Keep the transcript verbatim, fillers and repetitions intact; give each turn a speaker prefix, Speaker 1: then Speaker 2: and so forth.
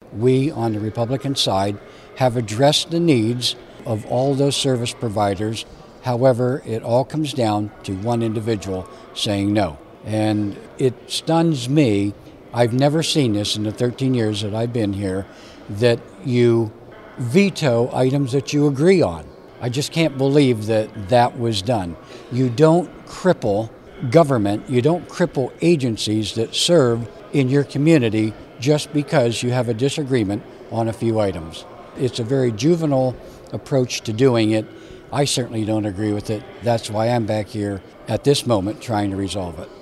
Speaker 1: we on the Republican side have addressed the needs of all those service providers. However, it all comes down to one individual saying no. And it stuns me. I've never seen this in the thirteen years that I've been here, that you veto items that you agree on. I just can't believe that that was done. You don't cripple government, you don't cripple agencies that serve in your community just because you have a disagreement on a few items. It's a very juvenile approach to doing it. I certainly don't agree with it. That's why I'm back here at this moment trying to resolve it.